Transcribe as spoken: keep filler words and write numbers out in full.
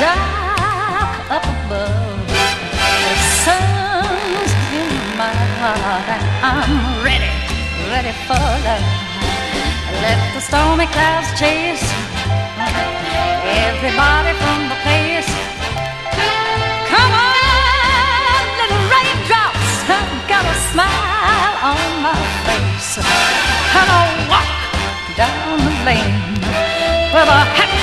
dark up above. The sun's in my heart and I'm ready, ready for love. Let the stormy clouds chase everybody from the place. Come on, little raindrops, I've got a smile on my face. And I'll walk down the lane with a happy